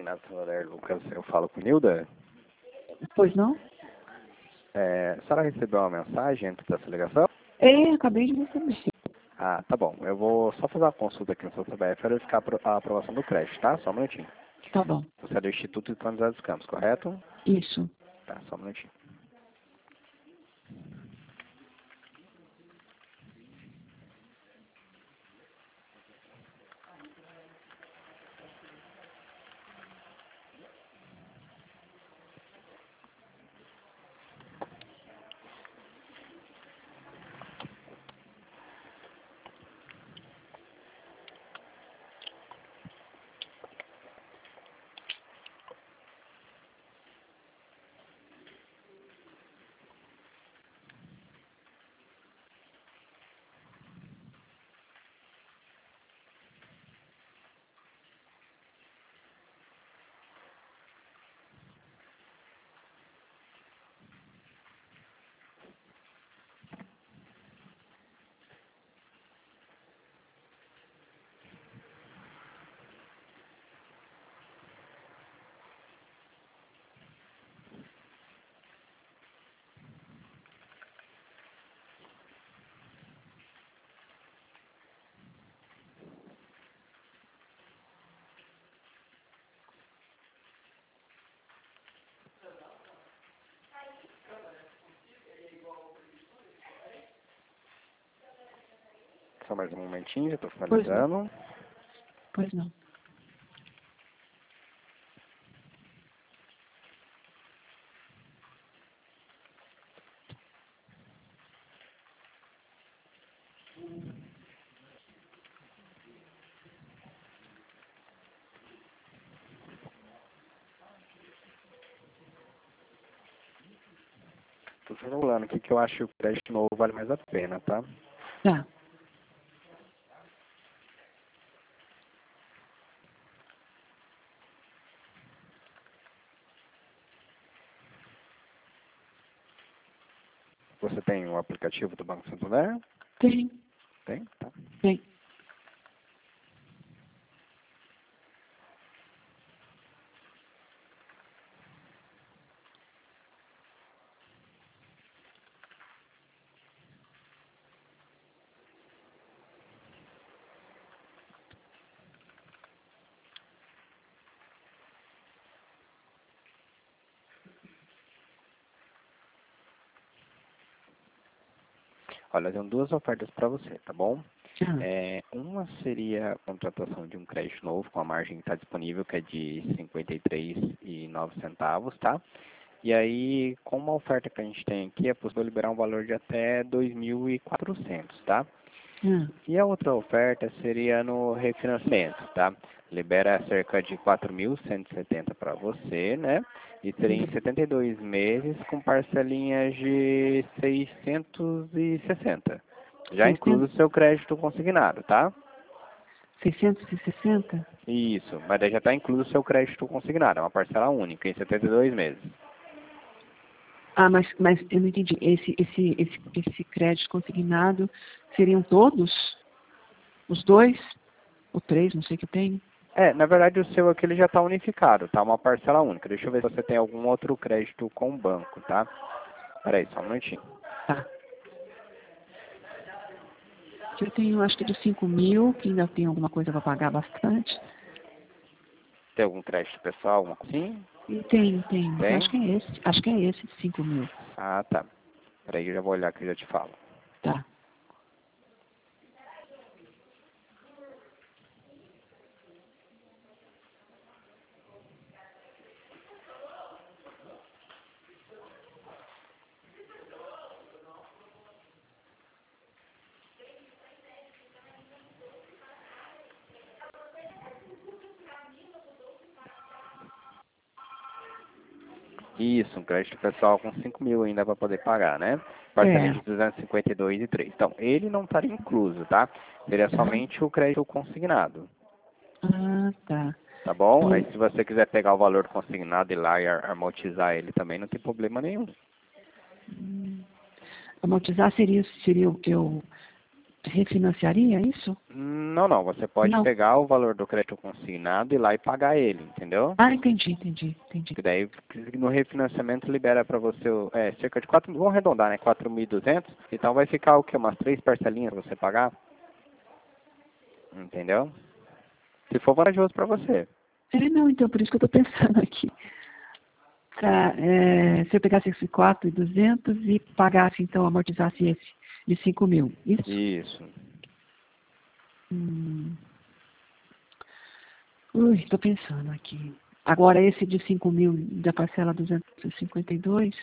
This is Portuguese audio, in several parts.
consignado Santander, Lucas, eu falo com Nilda. Pois não? A senhora recebeu uma mensagem antes dessa ligação? Acabei de receber. Ah, tá bom. Eu vou só fazer uma consulta aqui no seu CPF para verificar a aprovação do crédito, tá? Só um minutinho. Tá bom. Você é do Instituto de Planejamento dos Campos, correto? Isso. Tá, só um minutinho. Só mais um momentinho, já estou finalizando. Pois não. Estou falando aqui que eu acho que o crédito novo vale mais a pena, tá? Tá. Você tem o aplicativo do Banco Santander? Tem. Tem? Tá. Tem. Olha, eu tenho duas ofertas para você, tá bom? Ah. Uma seria a contratação de um crédito novo com a margem que está disponível, que é de 53,09 centavos, tá? E aí, com uma oferta que a gente tem aqui, é possível liberar um valor de até 2.400, tá? E a outra oferta seria no refinanciamento, tá? Libera cerca de 4.170 para você, né? E teria em 72 meses com parcelinhas de 660. Já incluso o seu crédito consignado, tá? 660? Isso, mas daí já está incluso o seu crédito consignado, é uma parcela única, em 72 meses. Ah, mas eu não entendi. Esse crédito consignado seriam todos? Os dois? Ou três, não sei o que eu tenho. Na verdade o seu aqui ele já está unificado, tá? Uma parcela única. Deixa eu ver se você tem algum outro crédito com o banco, tá? Peraí, só um minutinho. Tá. Eu tenho, acho que de 5.000, que ainda tem alguma coisa para pagar bastante. Tem algum crédito pessoal, alguma coisa assim? E tenho. Tem? Acho que é esse. Acho que é esse de 5.000. Ah, tá. Peraí, eu já vou olhar aqui e já te falo. Tá. Isso, um crédito pessoal com 5.000 ainda para poder pagar, né? Parcelinha de 252,03. Então, ele não estaria incluso, tá? Seria somente o crédito consignado. Ah, tá. Tá bom? Aí se você quiser pegar o valor consignado e ir lá e amortizar ele também, não tem problema nenhum. Amortizar seria eu refinanciaria isso? Não, não. Você pode Não. pegar o valor do crédito consignado e ir lá e pagar ele, entendeu? Ah, entendi. Que daí no refinanciamento libera para você cerca de 4, vamos arredondar, né? 4.200. Então vai ficar o quê? Umas 3 parcelinhas pra você pagar, entendeu? Se for vantajoso para você. Não, então, por isso que eu estou pensando aqui. Se eu pegasse esse 4.200 e pagasse, então, amortizasse esse de 5.000, isso? Isso. Estou pensando aqui. Agora, esse de 5.000 da parcela 252,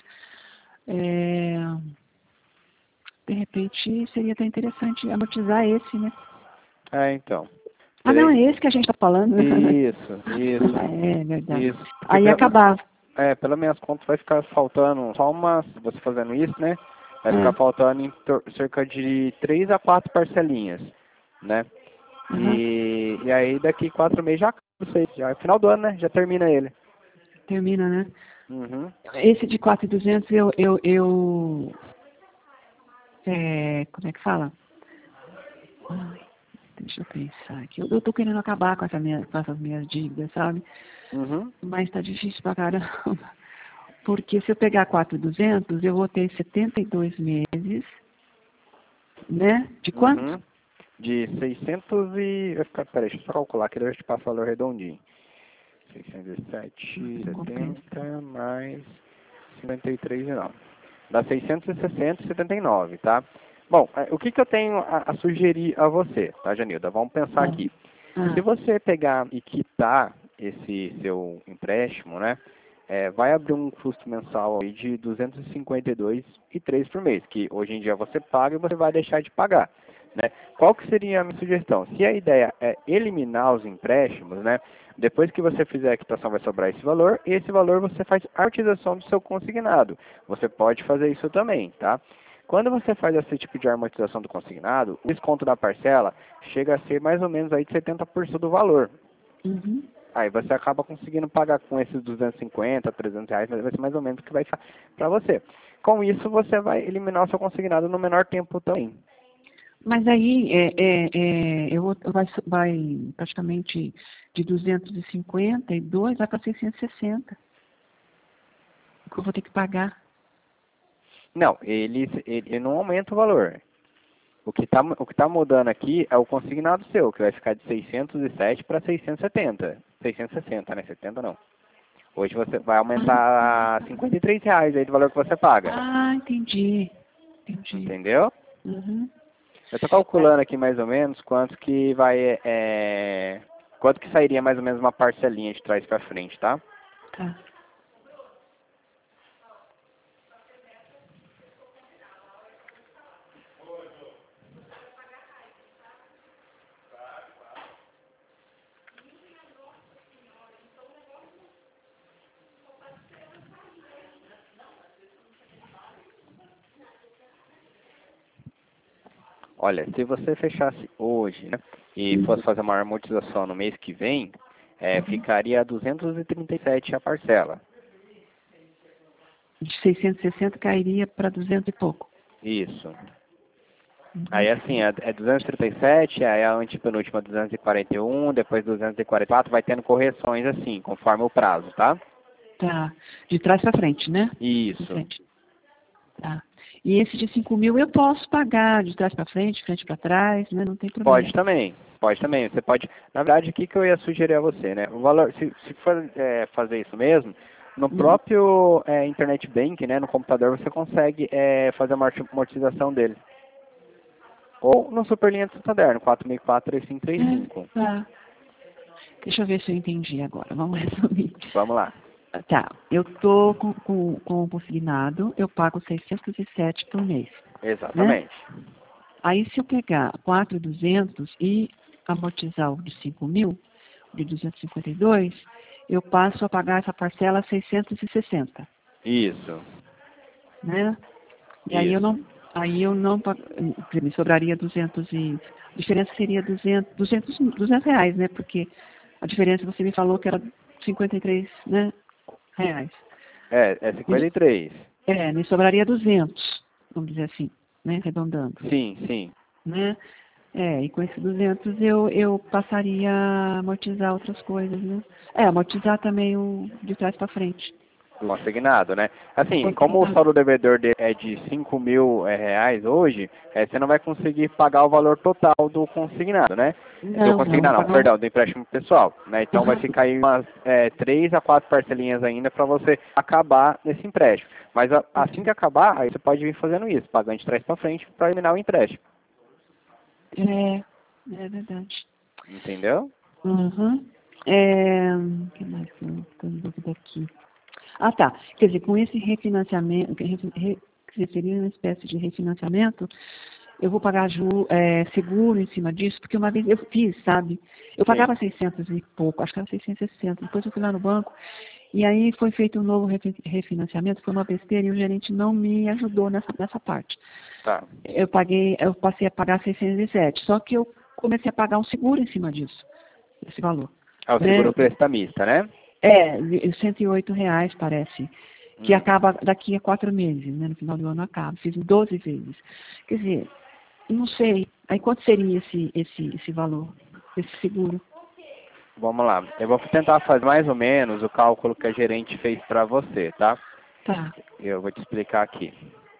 de repente seria até interessante amortizar esse, né? Então. Ah, não, é esse que a gente está falando. Isso. É verdade. Isso. Porque Aí acabava. pelas minhas contas vai ficar faltando só você fazendo isso, né? Vai ficar faltando cerca de 3 a 4 parcelinhas, né? E aí daqui 4 meses já acaba isso aí. Já é final do ano, né? Já termina ele. Termina, né? Uhum. Esse de 4.200 como é que fala? Ai, deixa eu pensar aqui. Eu tô querendo acabar com essas minhas dívidas, sabe? Uhum. Mas tá difícil pra caramba. Porque se eu pegar 4.200, eu vou ter 72 meses, né? De quanto? Uhum. De 600 e... Peraí, deixa eu só calcular que daí eu te passo o valor redondinho. 607,70 mais 53,9. Dá 660,79, tá? Bom, o que eu tenho a sugerir a você, tá, Janilda? Vamos pensar aqui. Se você pegar e quitar esse seu empréstimo, né, vai abrir um custo mensal aí de 252,03 por mês, que hoje em dia você paga e você vai deixar de pagar, né? Qual que seria a minha sugestão? Se a ideia é eliminar os empréstimos, né, depois que você fizer a quitação vai sobrar esse valor, e esse valor você faz a amortização do seu consignado. Você pode fazer isso também, tá? Quando você faz esse tipo de amortização do consignado, o desconto da parcela chega a ser mais ou menos aí de 70% do valor. Uhum. Aí você acaba conseguindo pagar com esses 250, 300 reais, mas vai ser mais ou menos o que vai ficar para você. Com isso, você vai eliminar o seu consignado no menor tempo também. Mas aí vai praticamente de 252 vai para 660. O que eu vou ter que pagar? Não, ele não aumenta o valor. O que tá mudando aqui é o consignado seu, que vai ficar de 607 para 670. 660, né? 70 não. Hoje você vai aumentar 53 reais aí do valor que você paga. Ah, entendi. Entendeu? Uhum. Eu estou calculando aqui mais ou menos quanto que vai, quanto que sairia mais ou menos uma parcelinha de trás para frente, tá? Tá. Olha, se você fechasse hoje, né, e fosse fazer uma amortização no mês que vem, ficaria 237 a parcela. De 660 cairia para 200 e pouco. Isso. Aí assim, é 237, aí a antepenúltima 241, depois 244, vai tendo correções assim, conforme o prazo, tá? Tá. De trás para frente, né? Isso. De frente. Tá. E esse de 5.000 eu posso pagar de trás para frente para trás, né? Não tem problema. Pode também. Você pode, na verdade, o que eu ia sugerir a você, né? O valor, se for fazer isso mesmo, no próprio Internet Bank, né, no computador, você consegue fazer a amortização dele. Ou no Superlinha de Santander, no 464-3535. Tá. Deixa eu ver se eu entendi agora. Vamos resumir. Vamos lá. Tá. Eu tô com o consignado, eu pago 607 por mês. Exatamente. Né? Aí se eu pegar 4.200 e amortizar o de 5.000, de 252, eu passo a pagar essa parcela 660. Isso. Né? E Isso. aí eu não me sobraria 200 e a diferença seria 200 reais, né? Porque a diferença você me falou que era 53, né, reais. É 53. Me sobraria 200, vamos dizer assim, né, arredondando. Sim. né? E com esses 200 eu passaria a amortizar outras coisas, né? Amortizar também o de trás para frente. Consignado, né? Assim, como o saldo devedor dele é de 5 mil reais hoje, você não vai conseguir pagar o valor total do consignado, né? Do empréstimo pessoal, né? Então vai ficar aí umas 3 a 4 parcelinhas ainda para você acabar nesse empréstimo. Mas assim que acabar, aí você pode vir fazendo isso, pagando de trás para frente para eliminar o empréstimo. É verdade. Entendeu? Uhum. O que mais que eu estou em dúvida aqui? Ah, tá. Quer dizer, com esse refinanciamento, que seria uma espécie de refinanciamento, eu vou pagar seguro em cima disso, porque uma vez eu fiz, sabe? Eu pagava 600 e pouco, acho que era 660. Depois eu fui lá no banco, e aí foi feito um novo refinanciamento, foi uma besteira, e o gerente não me ajudou nessa parte. Tá. Eu passei a pagar 607, só que eu comecei a pagar um seguro em cima disso, esse valor. O seguro prestamista, né? R$108, parece, que acaba daqui a 4 meses, né? No final do ano acaba. Fiz 12 vezes. Quer dizer, não sei. Aí quanto seria esse valor, esse seguro? Vamos lá. Eu vou tentar fazer mais ou menos o cálculo que a gerente fez para você, tá? Tá. Eu vou te explicar aqui.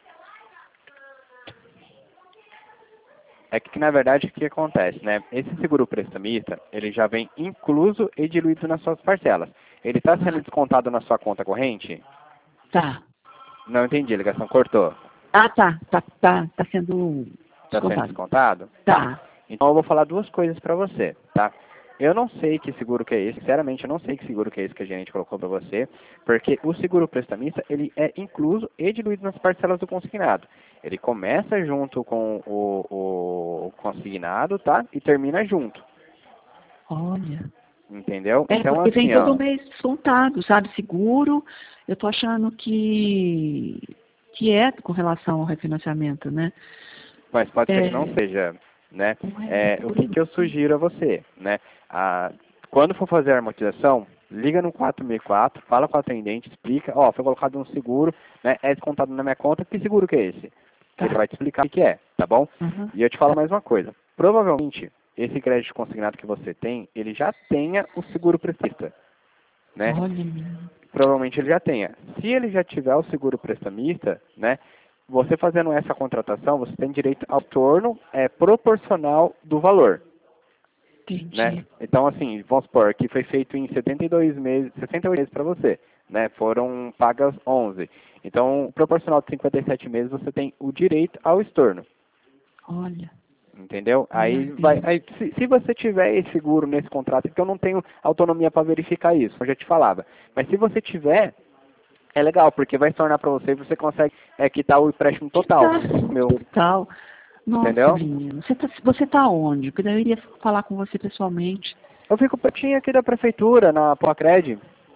É que, na verdade, o que acontece, né? Esse seguro prestamista, ele já vem incluso e diluído nas suas parcelas. Ele está sendo descontado na sua conta corrente? Tá. Não entendi, a ligação cortou. Ah, tá. Tá sendo descontado. Está sendo descontado? Tá. Então eu vou falar duas coisas para você, tá? Eu não sei que seguro que é esse, sinceramente eu não sei que seguro que é esse que a gente colocou para você, porque o seguro prestamista, ele é incluso e diluído nas parcelas do consignado. Ele começa junto com o consignado, tá? E termina junto. Olha. Entendeu? Então, Porque assim, vem todo mês descontado, sabe? Seguro, eu tô achando que é com relação ao refinanciamento, né? Mas pode ser que não seja, né? O que eu sugiro a você, né? Quando for fazer a amortização, liga no 4004, fala com o atendente, explica, foi colocado um seguro, né? É descontado na minha conta, que seguro que é esse? Tá. Ele vai te explicar o que é, tá bom? Uhum. E eu te falo mais uma coisa. Provavelmente, esse crédito consignado que você tem, ele já tenha o seguro prestamista, né? Olha. Provavelmente ele já tenha. Se ele já tiver o seguro prestamista, né? Você fazendo essa contratação, você tem direito ao torno proporcional do valor. Entendi. Né? Então, assim, vamos supor que foi feito em 62 meses, 68 meses para você, né? Foram pagas 11. Então, proporcional de 57 meses, você tem o direito ao estorno. Olha. Entendeu? Se você tiver esse seguro nesse contrato, porque eu não tenho autonomia para verificar isso, eu já te falava. Mas se você tiver, é legal, porque vai se tornar para você e você consegue quitar o empréstimo total. Total. Nossa, entendeu? menino. Você tá onde? Porque daí eu iria falar com você pessoalmente. Eu fico pertinho aqui da prefeitura, na Pacred.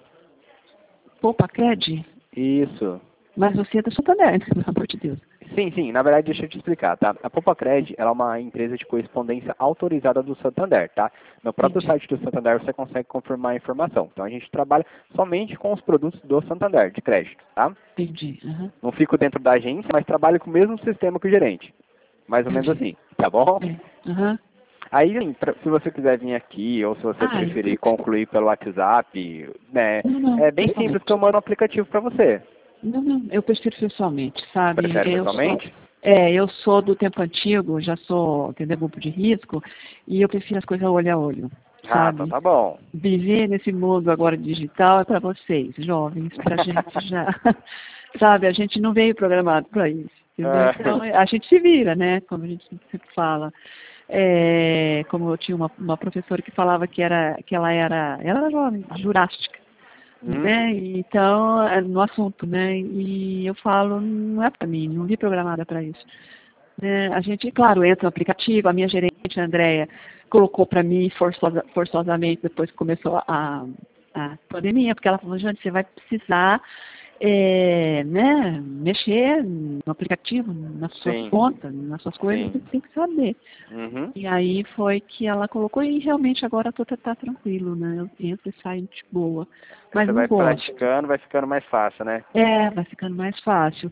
Pacred? Isso. Mas você é da Santander, pelo amor de Deus. Sim. Na verdade, deixa eu te explicar, tá? A Pacred, ela é uma empresa de correspondência autorizada do Santander, tá? No próprio site do Santander você consegue confirmar a informação. Então a gente trabalha somente com os produtos do Santander, de crédito, tá? Entendi. Uhum. Não fico dentro da agência, mas trabalho com o mesmo sistema que o gerente. Mais ou menos assim, tá bom? Uhum. Aí, se você quiser vir aqui, ou se você preferir concluir pelo WhatsApp, né? Não, é bem simples que eu mando um aplicativo para você. Não, eu prefiro pessoalmente, sabe? Prefere pessoalmente? Eu sou do tempo antigo, já sou, entendeu, grupo de risco, e eu prefiro as coisas olho a olho, sabe? Então tá bom. Viver nesse mundo agora digital é para vocês, jovens, pra gente já, sabe? A gente não veio programado para isso, entendeu? Então, a gente se vira, né? Como a gente sempre fala. Como eu tinha uma professora que falava que ela era jovem, jurássica. Né? Então, no assunto, né? E eu falo, não é para mim, não vi programada para isso. Né? A gente, claro, entra no aplicativo, a minha gerente, a Andréia, colocou para mim forçosamente depois que começou a pandemia, porque ela falou, Jane, você vai precisar né, mexer no aplicativo, nas suas Sim. contas, nas suas coisas, Sim. você tem que saber. Uhum. E aí foi que ela colocou e realmente agora tá tranquilo, né? Eu entro e saio de boa. Mas Você não vai gosto. praticando, vai ficando mais fácil, né? Vai ficando mais fácil.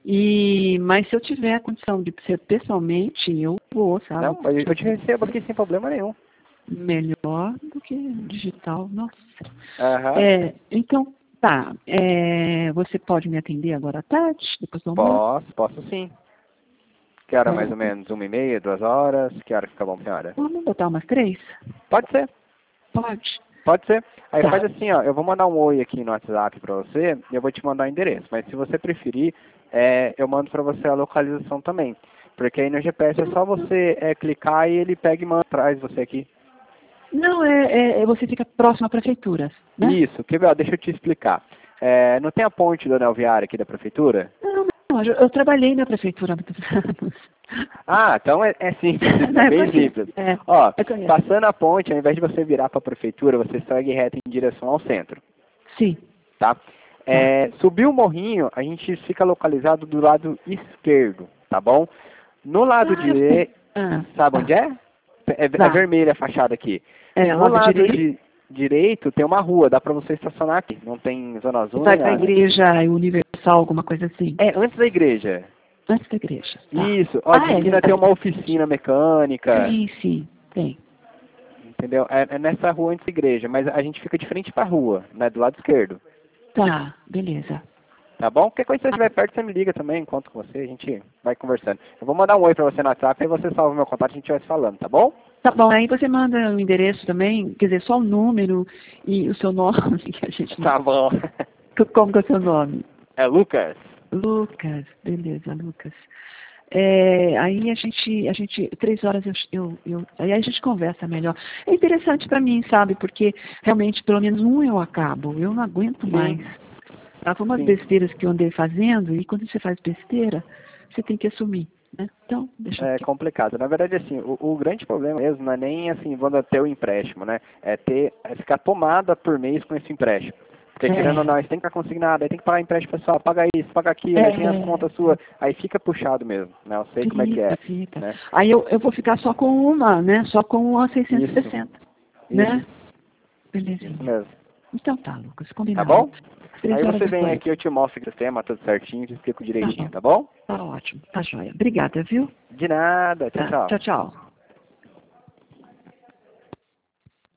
Mas se eu tiver a condição de ser pessoalmente, eu vou, sabe? Não, mas eu te recebo aqui sem problema nenhum. Melhor do que digital, nossa. Aham. Então, tá. Você pode me atender agora à tarde, depois do almoço? Posso sim. Que hora mais ou menos? 1h30, 2 horas? Que hora fica bom pra senhora? Vamos botar umas 3? Pode ser. Pode. Pode ser. Aí Tá. faz assim, ó, eu vou mandar um oi aqui no WhatsApp pra você e eu vou te mandar o endereço. Mas se você preferir, eu mando pra você a localização também. Porque aí no GPS é só você clicar e ele pega e manda atrás você aqui. Não, você fica próximo à prefeitura, né? Isso, quer ver? Ó, deixa eu te explicar. Não tem a ponte do anel viário aqui da prefeitura? Não, eu trabalhei na prefeitura há muitos anos. Ah, então é simples, Não, é eu bem conheço. simples. Ó, passando a ponte, ao invés de você virar para a prefeitura, você segue reto em direção ao centro, Sim. tá? Subir o morrinho, a gente fica localizado do lado esquerdo, tá bom? No lado direito, sabe onde é? É vermelha a fachada aqui. No lado direito tem uma rua, dá para você estacionar aqui, não tem zona azul vai nem para a nada. igreja universal, alguma coisa assim? Antes da igreja. Antes da igreja. Tá. Isso, ó, de esquina tem uma oficina mecânica. Sim, tem. Entendeu? É nessa rua antes da igreja, mas a gente fica de frente pra rua, né? Do lado esquerdo. Tá, beleza. Tá bom? Qualquer coisa que você estiver perto, você me liga também, encontro com você, a gente vai conversando. Eu vou mandar um oi pra você no WhatsApp, aí você salva o meu contato e a gente vai se falando, tá bom? Tá bom, aí você manda o endereço também, quer dizer, só o número e o seu nome, que a gente não... Tá bom. Como que é o seu nome? É Lucas. Lucas, beleza, Lucas. Aí a gente 3 horas aí a gente conversa melhor. É interessante para mim, sabe? Porque realmente pelo menos eu acabo. Eu não aguento mais. Foi umas besteiras que eu andei fazendo e quando você faz besteira, você tem que assumir, né? Então, deixa eu... É complicado. Na verdade, assim, o grande problema mesmo não é nem assim, quando ter o empréstimo, né? É ficar tomada por mês com esse empréstimo. Porque querendo ou não, você tem que estar consignado, aí tem que pagar empréstimo pessoal, paga isso, paga aquilo, aí tem as contas suas, aí fica puxado mesmo, né? Eu sei como é que é. Fica. Né? Aí eu vou ficar só com uma, né? Só com a 660. Né? Beleza. Isso mesmo. Então tá, Lucas, combinado. Tá bom? 3 Aí horas você vem depois. aqui, eu te mostro o sistema, tudo certinho, te explico direitinho, tá bom? Tá ótimo, tá joia. Obrigada, viu? De nada, tchau, tchau. Tchau.